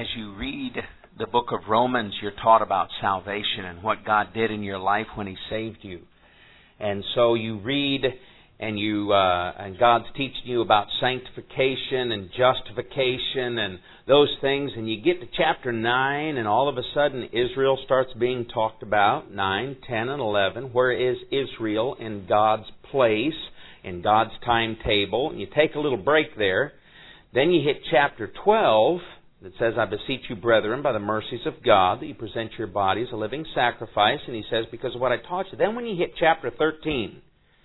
as you read the book of Romans, you're taught about salvation and what God did in your life when He saved you. And so you read and God's teaching you about sanctification and justification and those things, and you get to chapter 9 and all of a sudden Israel starts being talked about, 9, 10, and 11. Where is Israel in God's place, in God's timetable? And you take a little break there. Then you hit chapter 12 that says, I beseech you, brethren, by the mercies of God, that you present your bodies a living sacrifice. And he says, because of what I taught you. Then when you hit chapter 13,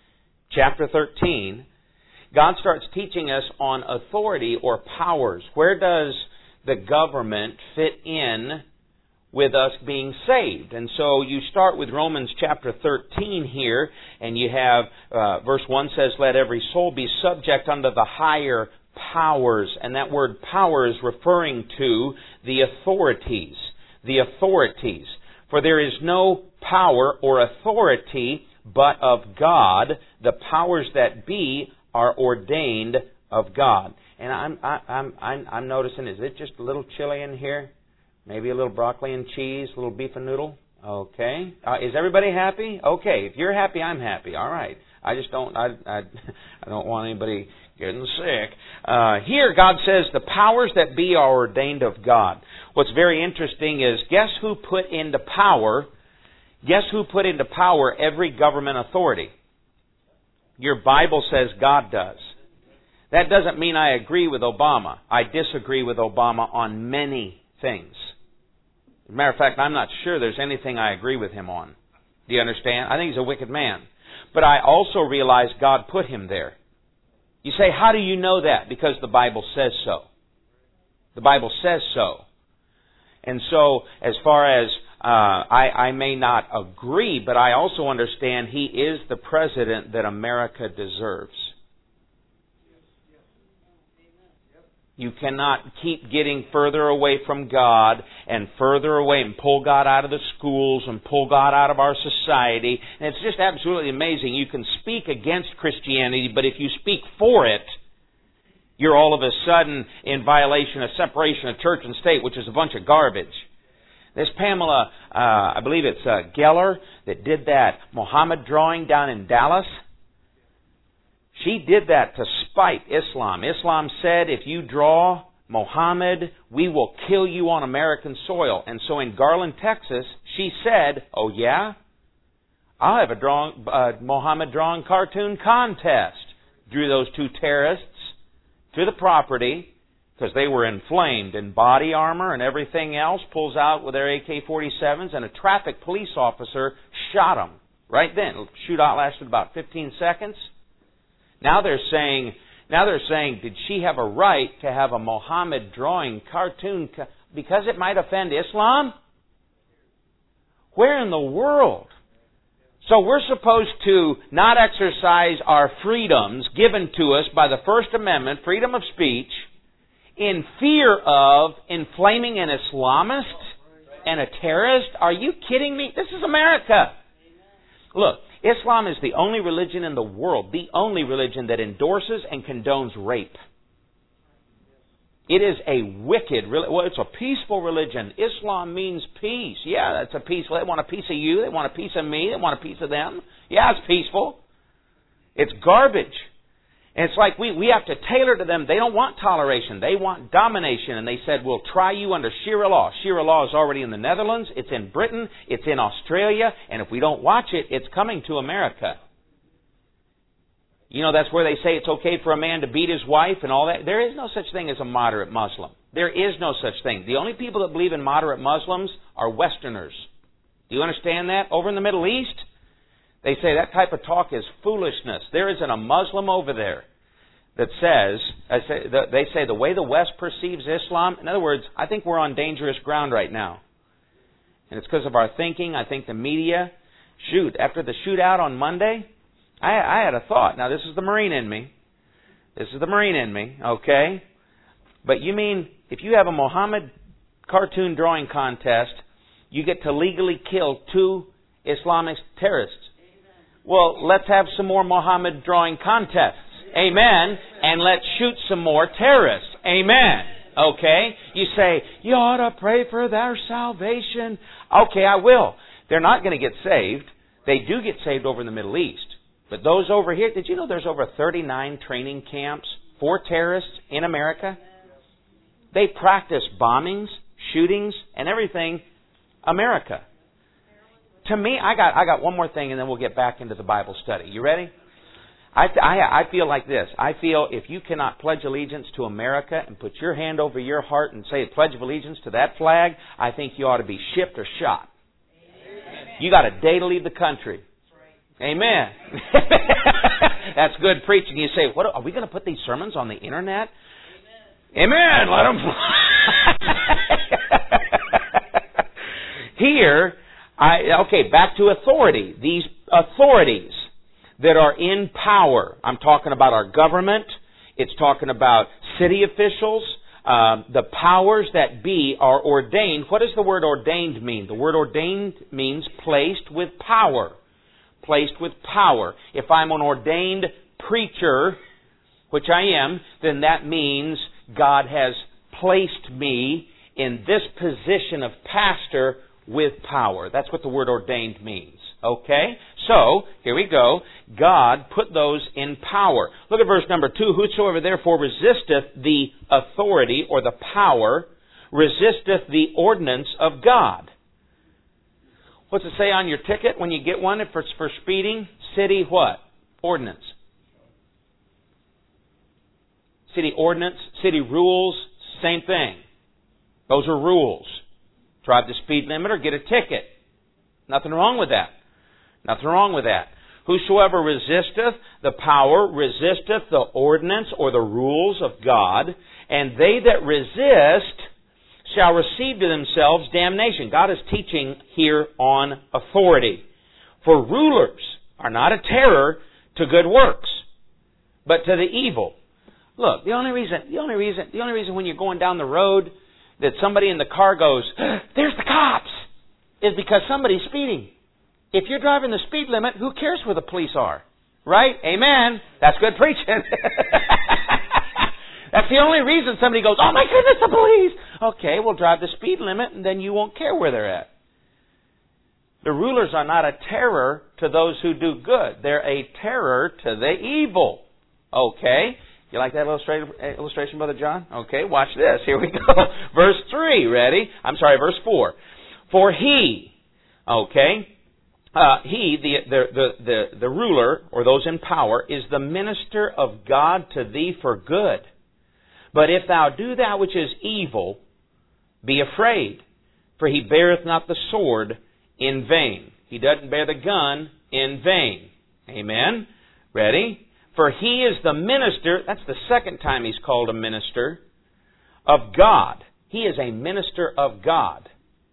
God starts teaching us on authority or powers. Where does the government fit in with us being saved? And so you start with Romans chapter 13 here, and you have, verse 1 says, let every soul be subject unto the higher powers. And that word power is referring to the authorities. The authorities. For there is no power or authority but of God. The powers that be are ordained of God. And I'm noticing, is it just a little chili in here? Maybe a little broccoli and cheese, a little beef and noodle? Okay. Is everybody happy? Okay. If you're happy, I'm happy. All right. I just don't, I don't want anybody getting sick. Here, God says the powers that be are ordained of God. What's very interesting is, guess who put into power every government authority? Your Bible says God does. That doesn't mean I agree with Obama. I disagree with Obama on many things. As a matter of fact, I'm not sure there's anything I agree with him on. Do you understand? I think he's a wicked man. But I also realize God put him there. You say, how do you know that? Because the Bible says so. The Bible says so. And so, as far as I may not agree, but I also understand he is the president that America deserves. You cannot keep getting further away from God and further away and pull God out of the schools and pull God out of our society. And it's just absolutely amazing. You can speak against Christianity, but if you speak for it, you're all of a sudden in violation of separation of church and state, which is a bunch of garbage. This Pamela, I believe it's Geller, that did that Muhammad drawing down in Dallas. She did that to spite Islam. Islam said, if you draw Muhammad, we will kill you on American soil. And so in Garland, Texas, she said, oh yeah? I'll have a Muhammad drawing cartoon contest. Drew those two terrorists to the property, because they were inflamed in body armor and everything else, pulls out with their AK-47s, and a traffic police officer shot them right then. The shootout lasted about 15 seconds. Now they're saying, did she have a right to have a Muhammad drawing cartoon because it might offend Islam? Where in the world? So we're supposed to not exercise our freedoms given to us by the First Amendment, freedom of speech, in fear of inflaming an Islamist and a terrorist? Are you kidding me? This is America. Look, Islam is the only religion in the world, the only religion that endorses and condones rape. It is a wicked, it's a peaceful religion. Islam means peace. Yeah, that's a peaceful. They want a piece of you. They want a piece of me. They want a piece of them. Yeah, it's peaceful. It's garbage. And it's like we have to tailor to them. They don't want toleration. They want domination. And they said, we'll try you under Sharia law. Sharia law is already in the Netherlands. It's in Britain. It's in Australia. And if we don't watch it, it's coming to America. You know, that's where they say it's okay for a man to beat his wife and all that. There is no such thing as a moderate Muslim. There is no such thing. The only people that believe in moderate Muslims are Westerners. Do you understand that? Over in the Middle East, they say that type of talk is foolishness. There isn't a Muslim over there that says, they say the way the West perceives Islam, in other words, I think we're on dangerous ground right now. And it's because of our thinking. I think the media, after the shootout on Monday, I had a thought. Now, this is the Marine in me. Okay? But you mean, if you have a Muhammad cartoon drawing contest, you get to legally kill 2 Islamic terrorists. Well, let's have some more Muhammad drawing contests. Amen. And let's shoot some more terrorists. Amen. Okay? You say, you ought to pray for their salvation. Okay, I will. They're not going to get saved. They do get saved over in the Middle East. But those over here, did you know there's over 39 training camps for terrorists in America? They practice bombings, shootings, and everything America. To me, I got one more thing and then we'll get back into the Bible study. You ready? I feel like this. I feel if you cannot pledge allegiance to America and put your hand over your heart and say pledge of allegiance to that flag, I think you ought to be shipped or shot. Amen. You got a day to leave the country. Amen. That's good preaching. You say, "What are we going to put these sermons on the internet?" Amen. Let them fly. Here, back to authority. These authorities that are in power. I'm talking about our government. It's talking about city officials. The powers that be are ordained. What does the word ordained mean? The word ordained means placed with power. Placed with power. If I'm an ordained preacher, which I am, then that means God has placed me in this position of pastor with power. That's what the word ordained means. Okay? So, here we go. God put those in power. Look at verse number 2. Whosoever therefore resisteth the authority or the power, resisteth the ordinance of God. What's it say on your ticket when you get one if it's for speeding? City what? Ordinance. City ordinance, city rules, same thing. Those are rules. Drive the speed limit or get a ticket. Nothing wrong with that. Nothing wrong with that. Whosoever resisteth the power, resisteth the ordinance or the rules of God, and they that resist shall receive to themselves damnation. God is teaching here on authority. For rulers are not a terror to good works, but to the evil. Look, the only reason when you're going down the road that somebody in the car goes, "There's the cops," is because somebody's speeding. If you're driving the speed limit, who cares where the police are? Right? Amen. That's good preaching. That's the only reason somebody goes, "Oh my goodness, the police!" Okay, well drive the speed limit and then you won't care where they're at. The rulers are not a terror to those who do good. They're a terror to the evil. Okay? You like that illustration, Brother John? Okay, watch this. Here we go. Verse 3, ready? Verse 4. For he, the ruler, or those in power, is the minister of God to thee for good. But if thou do that which is evil, be afraid, for he beareth not the sword in vain. He doesn't bear the gun in vain. Amen? Ready? For he is the minister, that's the second time he's called a minister, of God. He is a minister of God.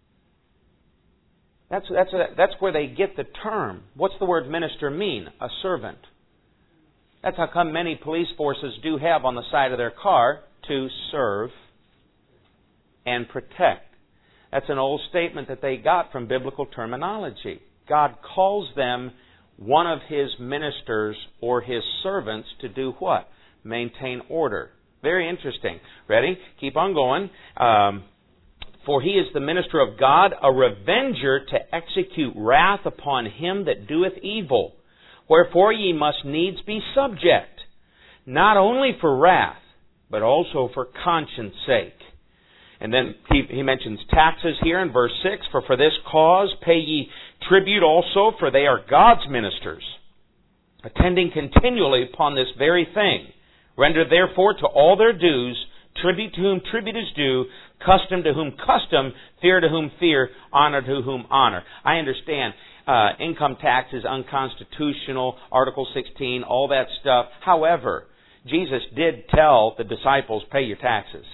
That's where they get the term. What's the word minister mean? A servant. That's how come many police forces do have on the side of their car to serve and protect. That's an old statement that they got from biblical terminology. God calls them one of His ministers or His servants to do what? Maintain order. Very interesting. Ready? Keep on going. For He is the minister of God, a revenger to execute wrath upon him that doeth evil. Wherefore ye must needs be subject, not only for wrath, but also for conscience sake. And then he mentions taxes here in verse 6. For this cause pay ye tribute also, for they are God's ministers, attending continually upon this very thing. Render therefore to all their dues, tribute to whom tribute is due, custom to whom custom, fear to whom fear, honor to whom honor. I understand income tax is unconstitutional, Article 16, all that stuff. However, Jesus did tell the disciples, pay your taxes.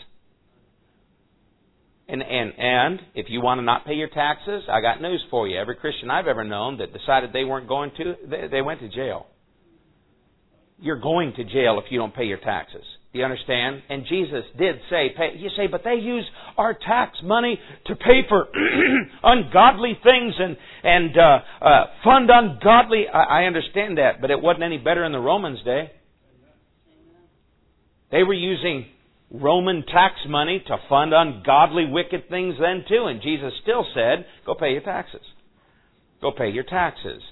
And if you want to not pay your taxes, I got news for you. Every Christian I've ever known that decided they weren't going to, they went to jail. You're going to jail if you don't pay your taxes. Do you understand? And Jesus did say, you say, but they use our tax money to pay for ungodly things and fund ungodly. I understand that, but it wasn't any better in the Romans' day. They were using Roman tax money to fund ungodly, wicked things then too. And Jesus still said, go pay your taxes. Go pay your taxes.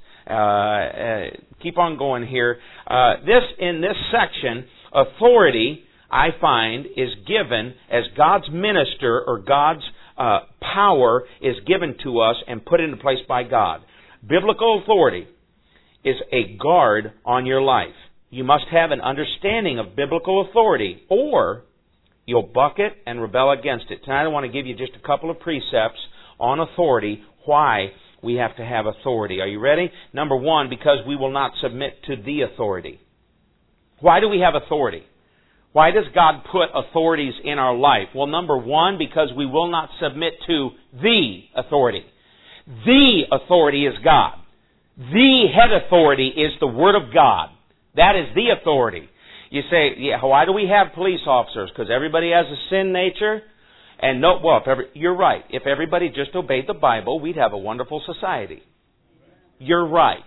Keep on going here. In this section, authority, I find, is given as God's minister, or God's power is given to us and put into place by God. Biblical authority is a guard on your life. You must have an understanding of biblical authority, or you'll buck it and rebel against it. Tonight I want to give you just a couple of precepts on authority, why we have to have authority. Are you ready? Number one, because we will not submit to the authority. Why do we have authority? Why does God put authorities in our life? Well, number one, because we will not submit to the authority. The authority is God. The head authority is the Word of God. That is the authority. You say, yeah, why do we have police officers? Because everybody has a sin nature? And no, well, you're right. If everybody just obeyed the Bible, we'd have a wonderful society. You're right.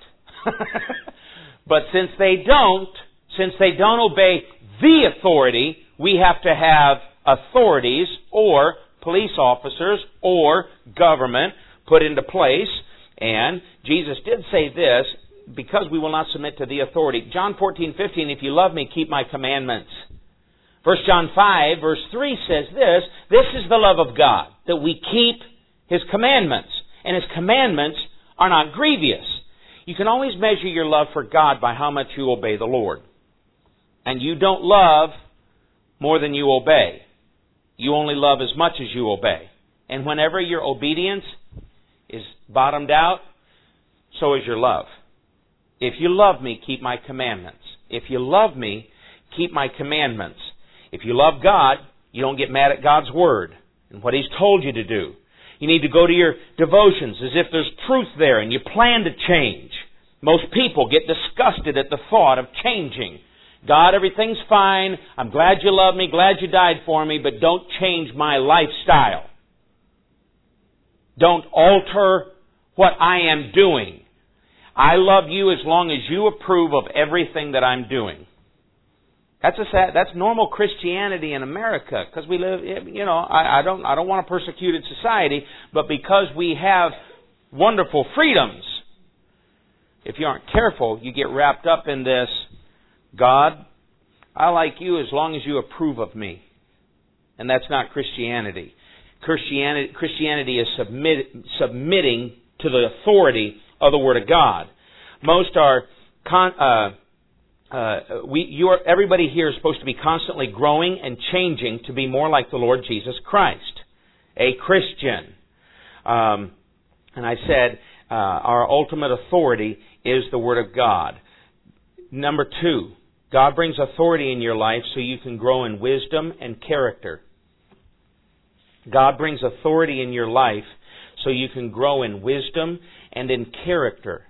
But since they don't obey the authority, we have to have authorities or police officers or government put into place. And Jesus did say this, because we will not submit to the authority. John 14:15, if you love me, keep my commandments. 1 John 5, verse 3 says this is the love of God, that we keep His commandments. And His commandments are not grievous. You can always measure your love for God by how much you obey the Lord. And you don't love more than you obey. You only love as much as you obey. And whenever your obedience is bottomed out, so is your love. If you love me, keep my commandments. If you love me, keep my commandments. If you love God, you don't get mad at God's Word and what He's told you to do. You need to go to your devotions as if there's truth there and you plan to change. Most people get disgusted at the thought of changing. God, everything's fine. I'm glad you love me, glad you died for me, but don't change my lifestyle. Don't alter what I am doing. I love you as long as you approve of everything that I'm doing. That's normal Christianity in America, because we live, I don't want a persecuted society, but because we have wonderful freedoms, if you aren't careful, you get wrapped up in this, God, I like you as long as you approve of me. And that's not Christianity. Christianity is submitting to the authority of the Word of God. Most are, everybody here is supposed to be constantly growing and changing to be more like the Lord Jesus Christ, a Christian. And I said, our ultimate authority is the Word of God. Number two, God brings authority in your life so you can grow in wisdom and character. God brings authority in your life so you can grow in wisdom and in character.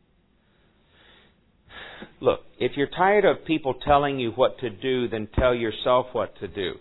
Look, if you're tired of people telling you what to do, then tell yourself what to do.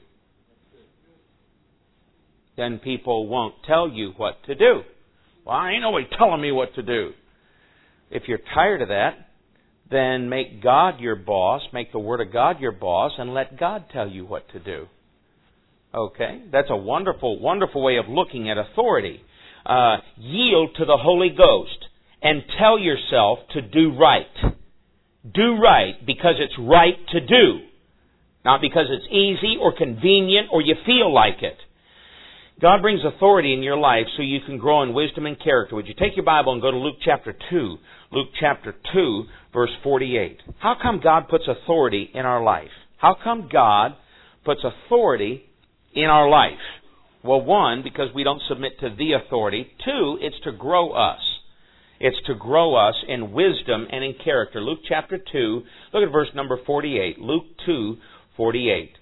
Then people won't tell you what to do. Well, ain't nobody telling me what to do. If you're tired of that, then make God your boss, make the Word of God your boss, and let God tell you what to do. Okay? That's a wonderful, wonderful way of looking at authority. Yield to the Holy Ghost and tell yourself to do right. Do right because it's right to do. Not because it's easy or convenient or you feel like it. God brings authority in your life so you can grow in wisdom and character. Would you take your Bible and go to Luke chapter 2? Luke chapter 2, verse 48. How come God puts authority in our life? How come God puts authority in our life? Well, one, because we don't submit to the authority. Two, it's to grow us. It's to grow us in wisdom and in character. Luke chapter 2, look at verse number 48. Luke 2, 48.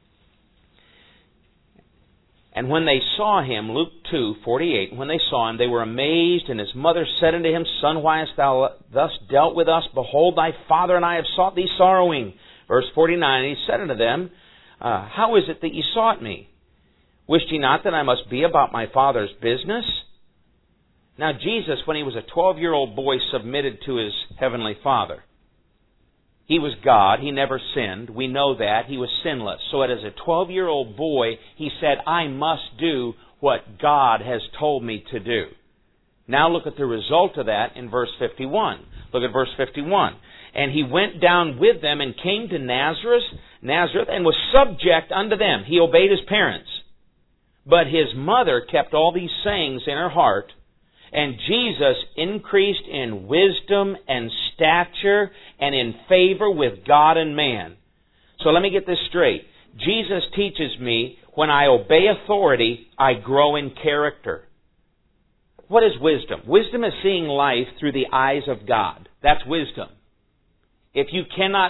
And when they saw him, Luke 2, 48, when they saw him, they were amazed, and his mother said unto him, Son, why hast thou thus dealt with us? Behold, thy father and I have sought thee sorrowing. Verse 49, and he said unto them, How is it that ye sought me? Wished ye not that I must be about my Father's business? Now Jesus, when he was a 12-year-old boy, submitted to his heavenly Father. He was God. He never sinned. We know that. He was sinless. So as a 12-year-old boy, he said, I must do what God has told me to do. Now look at the result of that in verse 51. Look at verse 51. And he went down with them and came to Nazareth, and was subject unto them. He obeyed his parents. But his mother kept all these sayings in her heart. And Jesus increased in wisdom and stature and in favor with God and man. So let me get this straight. Jesus teaches me when I obey authority, I grow in character. What is wisdom? Wisdom is seeing life through the eyes of God. That's wisdom. If you cannot,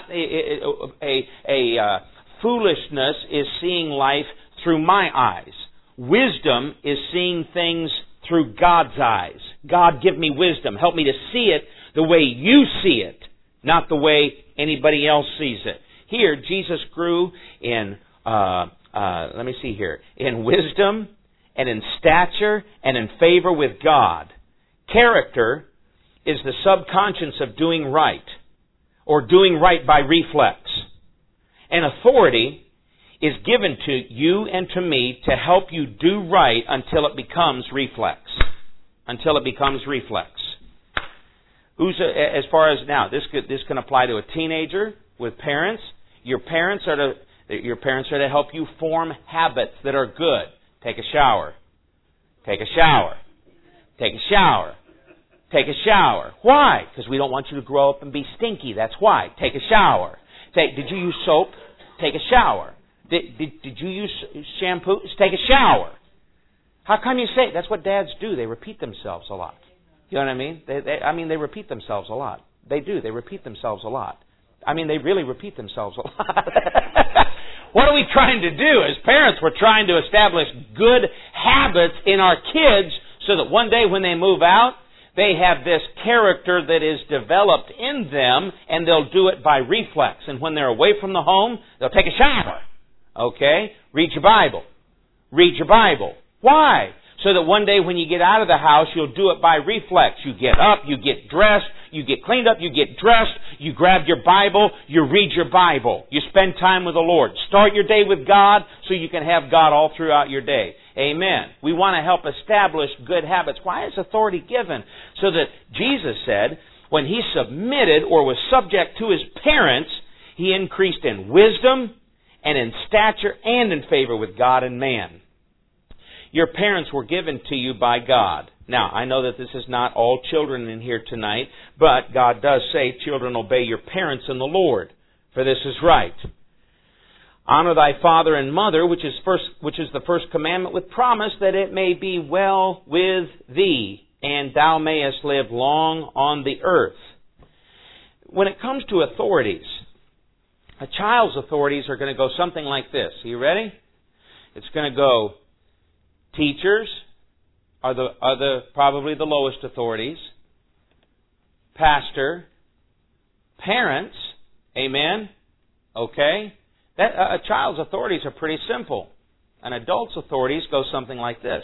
foolishness is seeing life through my eyes. Wisdom is seeing things through God's eyes. God, give me wisdom. Help me to see it the way you see it, not the way anybody else sees it. Here, Jesus grew in, in wisdom and in stature and in favor with God. Character is the subconscious of doing right, or doing right by reflex. And authority is given to you and to me to help you do right until it becomes reflex. Until it becomes reflex. As far as now, this can apply to a teenager with parents. Your parents are to help you form habits that are good. Take a shower. Take a shower. Take a shower. Take a shower. Why? Because we don't want you to grow up and be stinky. That's why. Take a shower. Did you use soap? Take a shower. Did you use shampoo? Take a shower. How come you say it? That's what dads do. They repeat themselves a lot. You know what I mean? They repeat themselves a lot. They do. They repeat themselves a lot. They really repeat themselves a lot. What are we trying to do? As parents, we're trying to establish good habits in our kids so that one day when they move out, they have this character that is developed in them, and they'll do it by reflex. And when they're away from the home, they'll take a shower. Okay? Read your Bible. Read your Bible. Why? So that one day when you get out of the house, you'll do it by reflex. You get up, you get dressed, you get cleaned up, you get dressed, you grab your Bible, you read your Bible. You spend time with the Lord. Start your day with God so you can have God all throughout your day. Amen. We want to help establish good habits. Why is authority given? So that Jesus said, when he submitted or was subject to his parents, he increased in wisdom and in stature and in favor with God and man. Your parents were given to you by God. Now, I know that this is not all children in here tonight, but God does say, children, obey your parents in the Lord, for this is right. Honor thy father and mother, which is the first commandment with promise, that it may be well with thee, and thou mayest live long on the earth. When it comes to authorities, a child's authorities are going to go something like this. Are you ready? It's going to go, teachers are probably the lowest authorities. Pastor, parents, amen, okay. A child's authorities are pretty simple. An adult's authorities go something like this.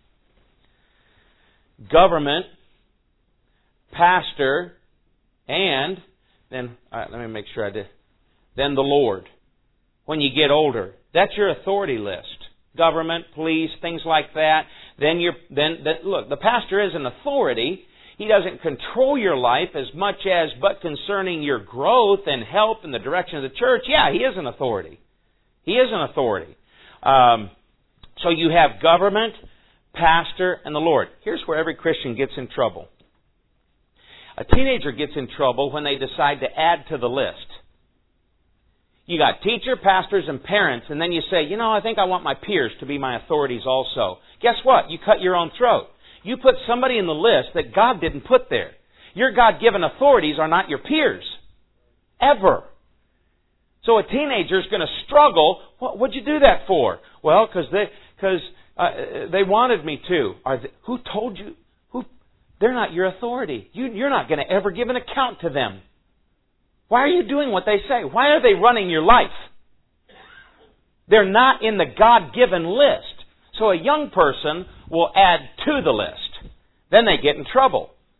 Government, pastor, and then, let me make sure I did. Then the Lord. When you get older, that's your authority list. Government, police, things like that. Look, the pastor is an authority. He doesn't control your life as much as, but concerning your growth and help in the direction of the church, yeah, he is an authority. He is an authority. So you have government, pastor, and the Lord. Here's where every Christian gets in trouble. A teenager gets in trouble when they decide to add to the list. You got teacher, pastors, and parents, and then you say, I think I want my peers to be my authorities also. Guess what? You cut your own throat. You put somebody in the list that God didn't put there. Your God-given authorities are not your peers. Ever. So a teenager is going to struggle. What'd you do that for? Well, because they wanted me to. Who told you? They're not your authority. You're not going to ever give an account to them. Why are you doing what they say? Why are they running your life? They're not in the God-given list. So a young person will add to the list. Then they get in trouble.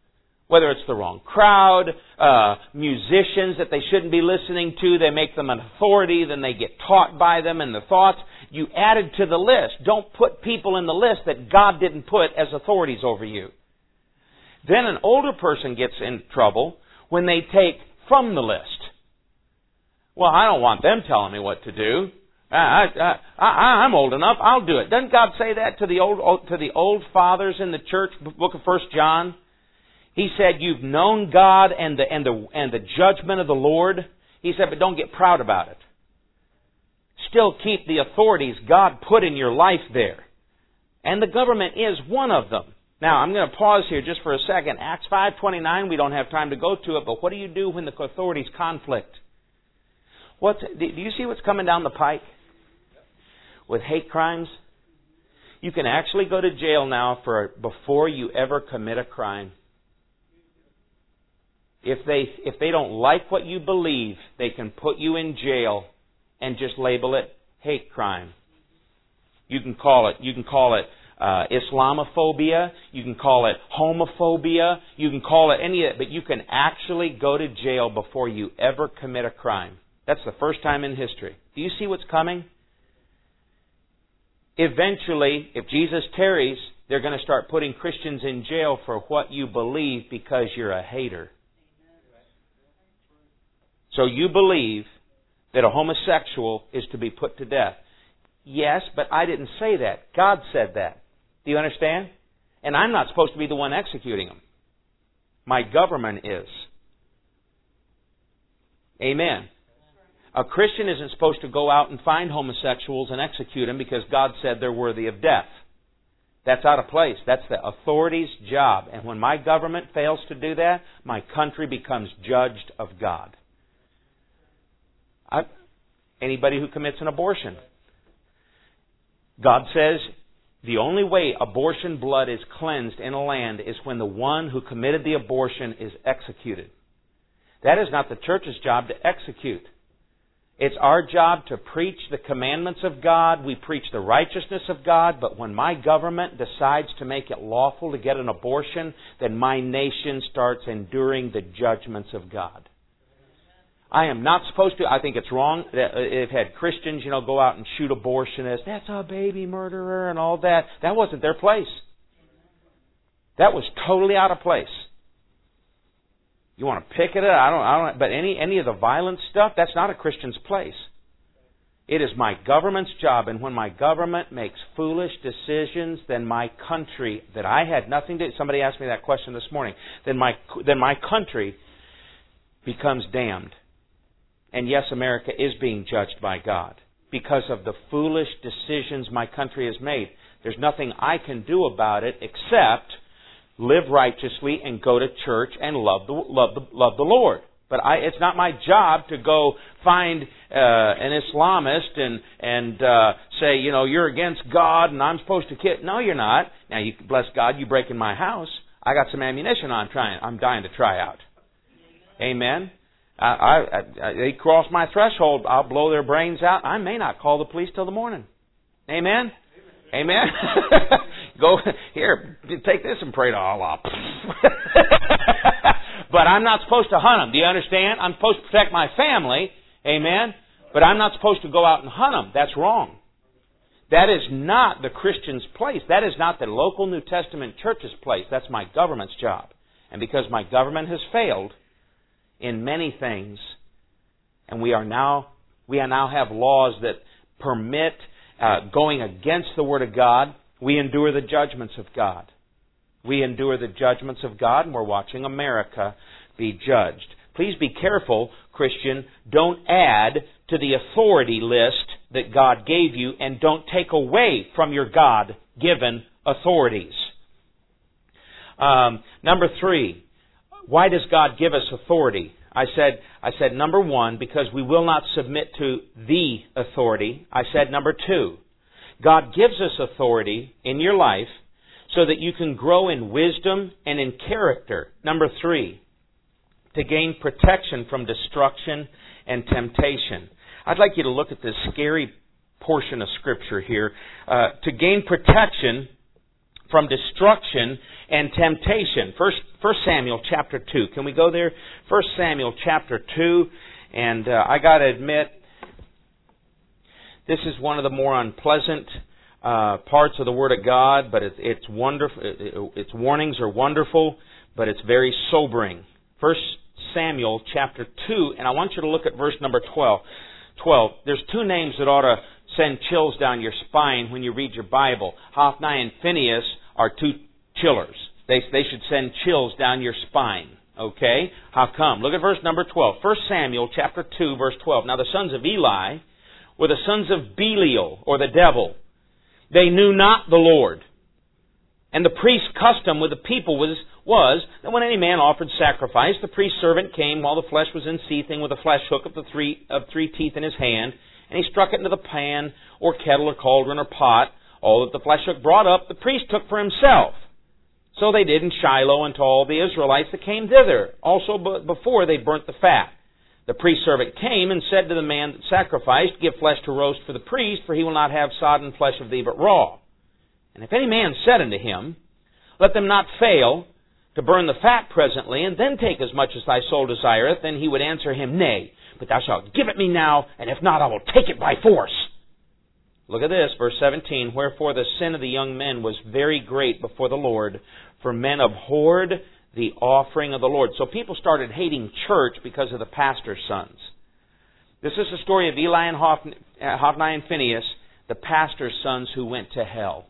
Whether it's the wrong crowd, musicians that they shouldn't be listening to, they make them an authority, then they get taught by them and the thoughts. You added to the list. Don't put people in the list that God didn't put as authorities over you. Then an older person gets in trouble when they take from the list. Well, I don't want them telling me what to do. I'm old enough. I'll do it. Doesn't God say that to the old fathers in the church? Book of 1 John. He said, "You've known God and the judgment of the Lord." He said, "But don't get proud about it. Still keep the authorities God put in your life there, and the government is one of them." Now, I'm going to pause here just for a second. Acts 5:29. We don't have time to go to it, but what do you do when the authorities conflict? Do you see what's coming down the pike with hate crimes? You can actually go to jail now before you ever commit a crime. If they don't like what you believe, they can put you in jail and just label it hate crime. You can call it Islamophobia. You can call it homophobia. You can call it any of it, but you can actually go to jail before you ever commit a crime. That's the first time in history. Do you see what's coming? Eventually, if Jesus tarries, they're going to start putting Christians in jail for what you believe because you're a hater. So you believe that a homosexual is to be put to death. Yes, but I didn't say that. God said that. Do you understand? And I'm not supposed to be the one executing them. My government is. Amen. A Christian isn't supposed to go out and find homosexuals and execute them because God said they're worthy of death. That's out of place. That's the authority's job. And when my government fails to do that, my country becomes judged of God. Anybody who commits an abortion. God says the only way abortion blood is cleansed in a land is when the one who committed the abortion is executed. That is not the church's job to execute. It's our job to preach the commandments of God. We preach the righteousness of God. But when my government decides to make it lawful to get an abortion, then my nation starts enduring the judgments of God. I am not supposed to. I think it's wrong. They've had Christians, go out and shoot abortionists. That's a baby murderer and all that. That wasn't their place. That was totally out of place. You want to picket it? I don't. But any of the violent stuff, that's not a Christian's place. It is my government's job, and when my government makes foolish decisions, then my country that I had nothing to. Somebody asked me that question this morning. Then my country becomes damned. And yes, America is being judged by God because of the foolish decisions my country has made. There's nothing I can do about it except live righteously and go to church and love the Lord. But it's not my job to go find an Islamist and say, you're against God and I'm supposed to kill. No, you're not. Now, bless God, you break in my house. I got some ammunition I'm dying to try out. Amen. They cross my threshold, I'll blow their brains out. I may not call the police till the morning. Amen? Amen? Go, here, take this and pray to Allah. But I'm not supposed to hunt them. Do you understand? I'm supposed to protect my family. Amen? But I'm not supposed to go out and hunt them. That's wrong. That is not the Christian's place. That is not the local New Testament church's place. That's my government's job. And because my government has failed in many things, and we now have laws that permit going against the Word of God, we endure the judgments of God. We endure the judgments of God, and we're watching America be judged. Please be careful, Christian. Don't add to the authority list that God gave you, and don't take away from your God-given authorities. Number 3. Why does God give us authority? I said number 1, because we will not submit to the authority. I said number 2, God gives us authority in your life so that you can grow in wisdom and in character. Number 3, to gain protection from destruction and temptation. I'd like you to look at this scary portion of Scripture here. To gain protection from destruction and temptation. First Samuel chapter 2. Can we go there? 1 Samuel chapter 2. And I got to admit, this is one of the more unpleasant parts of the Word of God, but it's wonderful. Its warnings are wonderful, but it's very sobering. 1 Samuel chapter 2, and I want you to look at verse number 12. There's two names that ought to send chills down your spine when you read your Bible. Hophni and Phinehas are two chillers. They should send chills down your spine. Okay? How come? Look at verse number 12. 1 Samuel chapter 2, verse 12. Now the sons of Eli were the sons of Belial, or the devil. They knew not the Lord. And the priest's custom with the people was that when any man offered sacrifice, the priest's servant came while the flesh was in seething with a flesh hook of three teeth in his hand, and he struck it into the pan or kettle or cauldron or pot. All that the flesh hook brought up, the priest took for himself. So they did in Shiloh unto all the Israelites that came thither, also before they burnt the fat. The priest's servant came and said to the man that sacrificed, Give flesh to roast for the priest, for he will not have sodden flesh of thee, but raw. And if any man said unto him, Let them not fail to burn the fat presently, and then take as much as thy soul desireth, then he would answer him, Nay, but thou shalt give it me now, and if not, I will take it by force. Look at this, verse 17. Wherefore the sin of the young men was very great before the Lord, for men abhorred the offering of the Lord. So people started hating church because of the pastor's sons. This is the story of Eli and Hophni and Phinehas, the pastor's sons who went to hell.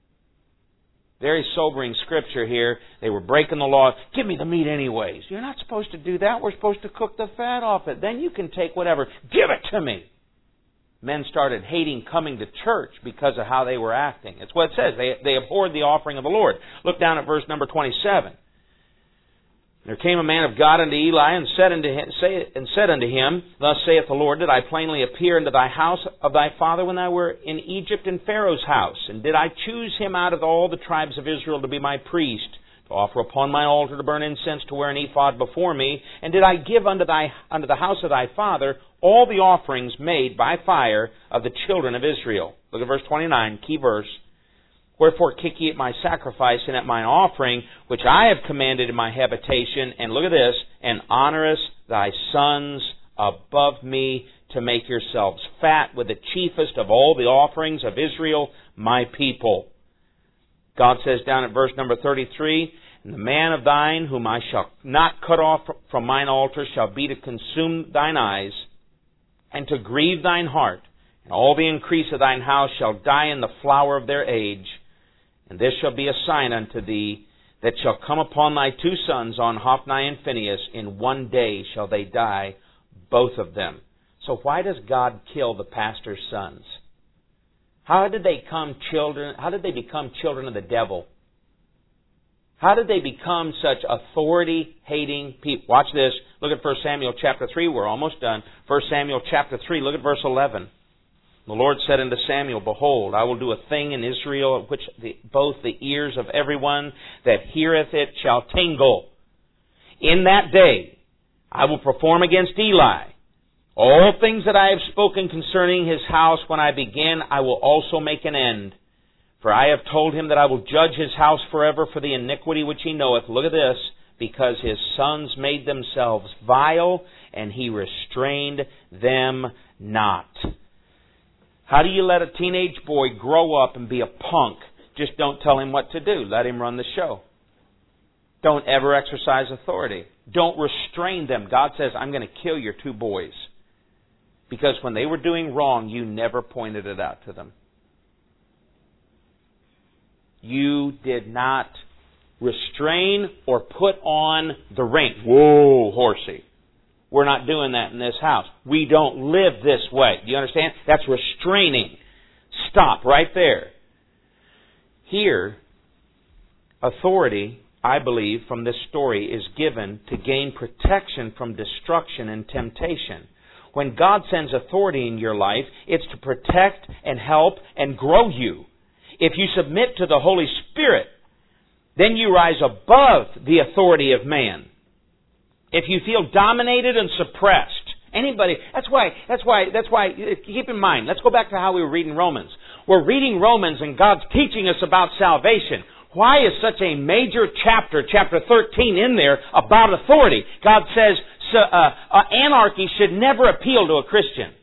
Very sobering scripture here. They were breaking the law. Give me the meat anyways. You're not supposed to do that. We're supposed to cook the fat off it. Then you can take whatever. Give it to me. Men started hating coming to church because of how they were acting. It's what it says. They abhorred the offering of the Lord. Look down at verse number 27. There came a man of God unto Eli and said unto him, Thus saith the Lord, Did I plainly appear into thy house of thy father when I were in Egypt in Pharaoh's house? And did I choose him out of all the tribes of Israel to be my priest, to offer upon my altar to burn incense, to wear an ephod before me? And did I give unto the house of thy father all the offerings made by fire of the children of Israel? Look at verse 29, key verse. Wherefore kick ye at my sacrifice and at mine offering, which I have commanded in my habitation, and look at this, and honorest thy sons above me, to make yourselves fat with the chiefest of all the offerings of Israel, my people. God says down at verse number 33, And the man of thine, whom I shall not cut off from mine altar, shall be to consume thine eyes, and to grieve thine heart, and all the increase of thine house shall die in the flower of their age. And this shall be a sign unto thee, that shall come upon thy two sons, on Hophni and Phinehas. In one day shall they die, both of them. So why does God kill the pastor's sons? How did they become children of the devil? How did they become such authority-hating people? Watch this. Look at 1 Samuel chapter 3. We're almost done. 1 Samuel chapter 3. Look at verse 11. The Lord said unto Samuel, Behold, I will do a thing in Israel, at which both the ears of everyone that heareth it shall tingle. In that day I will perform against Eli all things that I have spoken concerning his house. When I begin, I will also make an end. For I have told him that I will judge his house forever for the iniquity which he knoweth. Look at this. Because his sons made themselves vile, and he restrained them not. How do you let a teenage boy grow up and be a punk? Just don't tell him what to do. Let him run the show. Don't ever exercise authority. Don't restrain them. God says, I'm going to kill your two boys. Because when they were doing wrong, you never pointed it out to them. You did not restrain or put on the rein. Whoa, horsey. We're not doing that in this house. We don't live this way. Do you understand? That's restraining. Stop right there. Here, authority, I believe, from this story is given to gain protection from destruction and temptation. When God sends authority in your life, it's to protect and help and grow you. If you submit to the Holy Spirit, then you rise above the authority of man. If you feel dominated and suppressed, that's why, keep in mind, let's go back to how we were reading Romans. We're reading Romans and God's teaching us about salvation. Why is such a major chapter, chapter 13 in there, about authority? God says anarchy should never appeal to a Christian.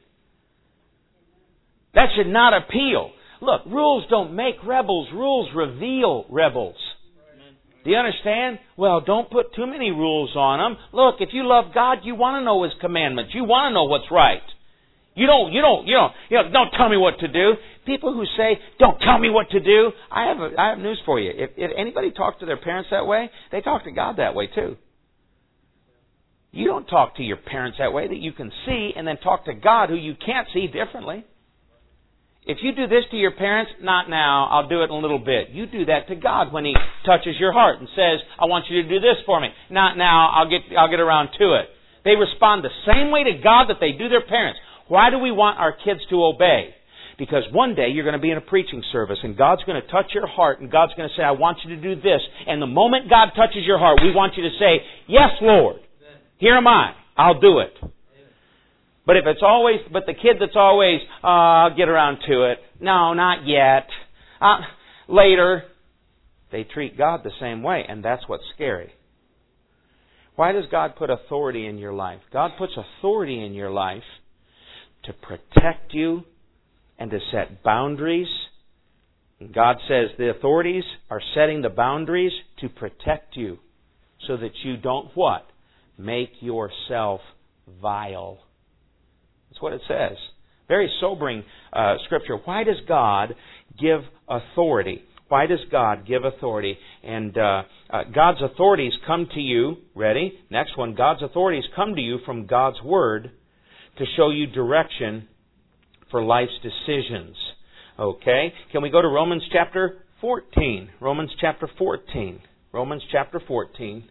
That should not appeal. Look, rules don't make rebels. Rules reveal rebels. Do you understand? Well, don't put too many rules on them. Look, if you love God, you want to know His commandments. You want to know what's right. You don't tell me what to do. People who say, don't tell me what to do, I have news for you. If anybody talks to their parents that way, they talk to God that way too. You don't talk to your parents that way that you can see, and then talk to God who you can't see differently. If you do this to your parents, not now, I'll do it in a little bit. You do that to God when He touches your heart and says, I want you to do this for me. Not now, I'll get around to it. They respond the same way to God that they do their parents. Why do we want our kids to obey? Because one day you're going to be in a preaching service and God's going to touch your heart and God's going to say, I want you to do this. And the moment God touches your heart, we want you to say, yes, Lord, here am I. I'll do it. But the kid that's always, I'll get around to it. No, not yet. Later. They treat God the same way, and that's what's scary. Why does God put authority in your life? God puts authority in your life to protect you and to set boundaries. God says the authorities are setting the boundaries to protect you so that you don't what? Make yourself vile. That's what it says. Very sobering scripture. Why does God give authority? Why does God give authority? And God's authorities come to you. Ready? Next one. God's authorities come to you from God's Word to show you direction for life's decisions. Okay? Can we go to Romans chapter 14? Romans chapter 14. Romans chapter 14.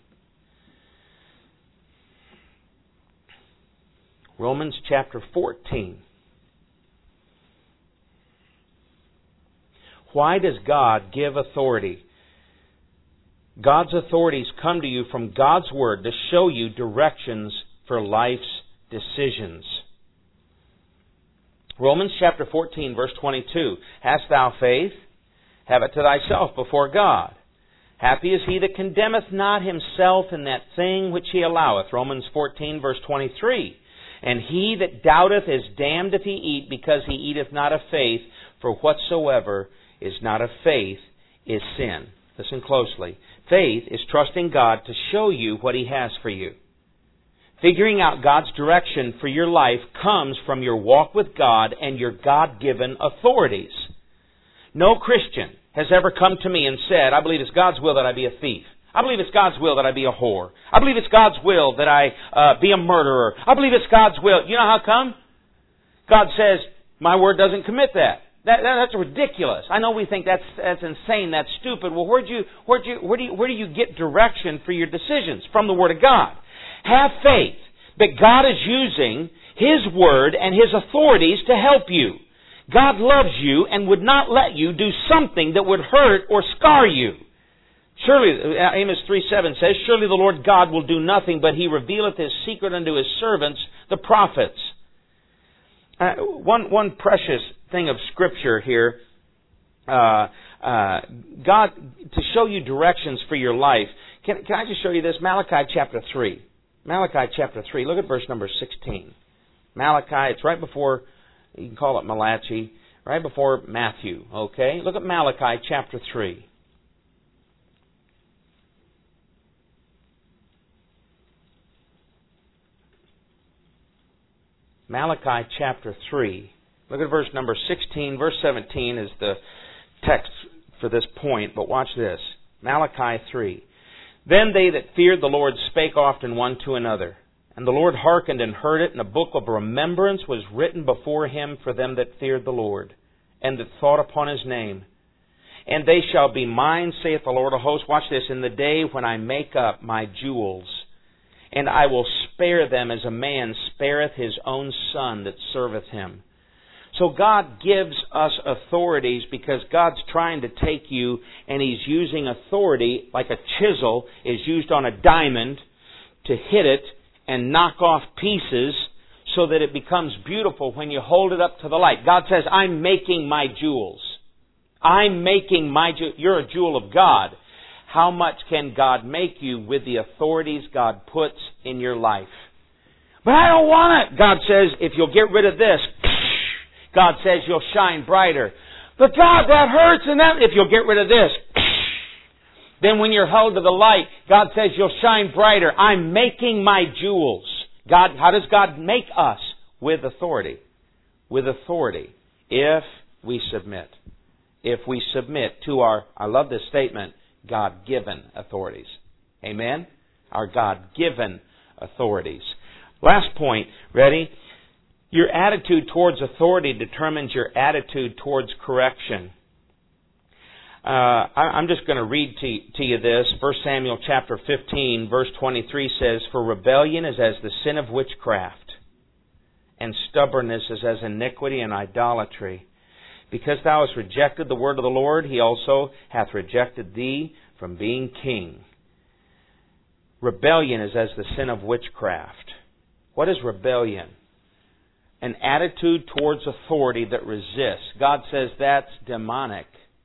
Romans chapter 14. Why does God give authority? God's authorities come to you from God's Word to show you directions for life's decisions. Romans chapter 14, verse 22. Hast thou faith? Have it to thyself before God. Happy is he that condemneth not himself in that thing which he alloweth. Romans 14, verse 23. And he that doubteth is damned if he eat, because he eateth not of faith. For whatsoever is not of faith is sin. Listen closely. Faith is trusting God to show you what He has for you. Figuring out God's direction for your life comes from your walk with God and your God-given authorities. No Christian has ever come to me and said, I believe it's God's will that I be a thief. I believe it's God's will that I be a whore. I believe it's God's will that I be a murderer. I believe it's God's will. You know how come? God says, my word doesn't commit that. That's ridiculous. I know we think that's insane, that's stupid. Well, where do you get direction for your decisions? From the Word of God. Have faith that God is using His Word and His authorities to help you. God loves you and would not let you do something that would hurt or scar you. Surely, Amos 3:7 says, surely the Lord God will do nothing, but He revealeth His secret unto His servants, the prophets. One precious thing of Scripture here, God, to show you directions for your life. Can I just show you this? Malachi chapter 3. Malachi chapter 3. Look at verse number 16. Malachi, it's right before, you can call it Malachi, right before Matthew. Okay? Look at Malachi chapter 3. Malachi chapter 3. Look at verse number 16. Verse 17 is the text for this point, but watch this. Malachi 3. Then they that feared the Lord spake often one to another. And the Lord hearkened and heard it, and a book of remembrance was written before Him for them that feared the Lord, and that thought upon His name. And they shall be mine, saith the Lord of hosts. Watch this. In the day when I make up my jewels, and I will spare them as a man spareth his own son that serveth him. So God gives us authorities because God's trying to take you and He's using authority like a chisel is used on a diamond to hit it and knock off pieces so that it becomes beautiful when you hold it up to the light. God says, I'm making my jewels. I'm making you're a jewel of God. How much can God make you with the authorities God puts in your life? But I don't want it. God says, if you'll get rid of this, God says you'll shine brighter. But God, that hurts, and that, if you'll get rid of this, then when you're held to the light, God says you'll shine brighter. I'm making my jewels. God, how does God make us? With authority. With authority. If we submit. If we submit to our, I love this statement, God-given authorities. Amen? Our God-given authorities. Last point, ready? Your attitude towards authority determines your attitude towards correction. I'm just going to read to you this. 1 Samuel chapter 15, verse 23 says, For rebellion is as the sin of witchcraft, and stubbornness is as iniquity and idolatry. Because thou hast rejected the word of the Lord, He also hath rejected thee from being king. Rebellion is as the sin of witchcraft. What is rebellion? An attitude towards authority that resists. God says that's demonic.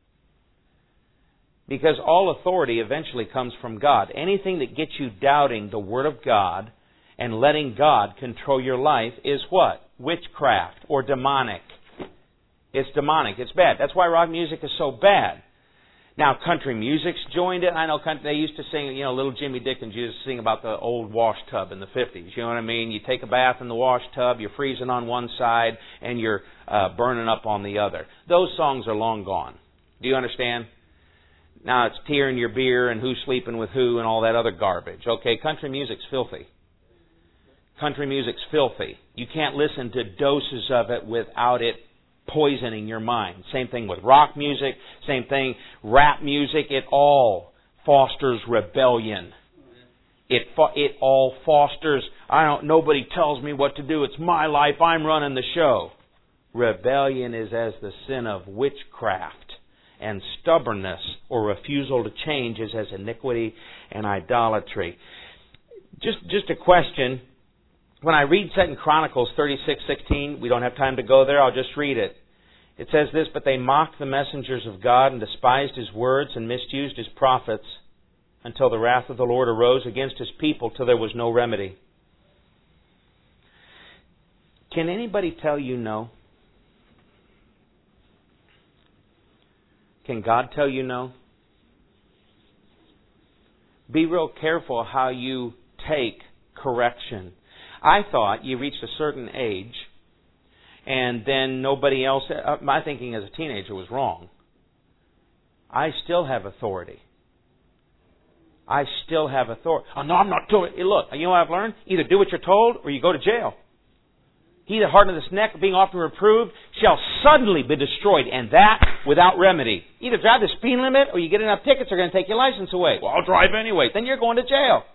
Because all authority eventually comes from God. Anything that gets you doubting the Word of God and letting God control your life is what? Witchcraft or demonic. It's demonic. It's bad. That's why rock music is so bad. Now, country music's joined it. I know they used to sing, little Jimmy Dickens used to sing about the old wash tub in the 50s. You know what I mean? You take a bath in the wash tub, you're freezing on one side, and you're burning up on the other. Those songs are long gone. Do you understand? Now it's Tear in Your Beer and Who's Sleeping with Who and all that other garbage. Okay, country music's filthy. Country music's filthy. You can't listen to doses of it without it poisoning your mind. Same thing with rock music. Same thing, rap music. It all fosters rebellion. It all fosters, nobody tells me what to do. It's my life. I'm running the show. Rebellion is as the sin of witchcraft. And stubbornness or refusal to change is as iniquity and idolatry. Just a question. When I read 2 Chronicles 36:16, we don't have time to go there, I'll just read it. It says this, But they mocked the messengers of God and despised His words and misused His prophets until the wrath of the Lord arose against His people till there was no remedy. Can anybody tell you no? Can God tell you no? Be real careful how you take correction. I thought you reached a certain age and then nobody else... my thinking as a teenager was wrong. I still have authority. I still have authority. Oh, no, I'm not doing it. Look, you know what I've learned? Either do what you're told or you go to jail. He that hardeneth his neck, being often reproved, shall suddenly be destroyed, and that without remedy. Either drive the speed limit, or you get enough tickets, they're going to take your license away. Well, I'll drive anyway. Then you're going to jail.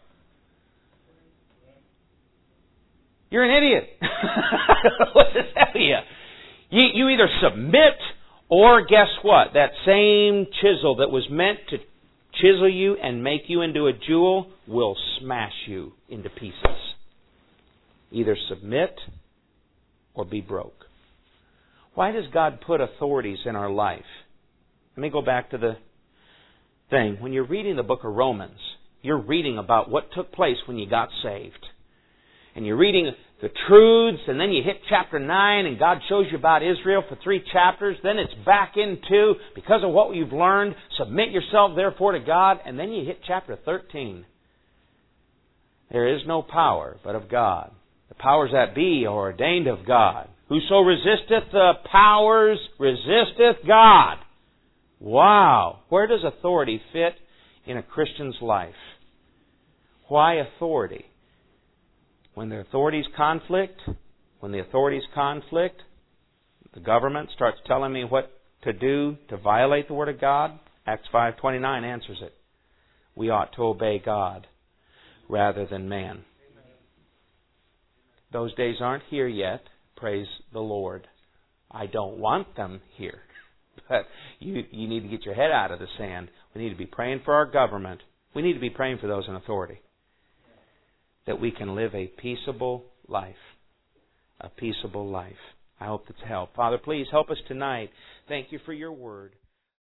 You're an idiot. What to tell you? You either submit, or guess what? That same chisel that was meant to chisel you and make you into a jewel will smash you into pieces. Either submit or be broke. Why does God put authorities in our life? Let me go back to the thing. When you're reading the book of Romans, you're reading about what took place when you got saved. And you're reading the truths, and then you hit chapter 9, and God shows you about Israel for 3 chapters. Then it's back into, because of what you've learned, submit yourself therefore to God. And then you hit chapter 13. There is no power but of God. The powers that be are ordained of God. Whoso resisteth the powers resisteth God. Wow. Where does authority fit in a Christian's life? Why authority? When the authorities conflict, the government starts telling me what to do to violate the Word of God, Acts 5:29 answers it. We ought to obey God rather than man. Those days aren't here yet. Praise the Lord. I don't want them here. But you need to get your head out of the sand. We need to be praying for our government. We need to be praying for those in authority. That we can live a peaceable life. A peaceable life. I hope that's helped. Father, please help us tonight. Thank you for your word.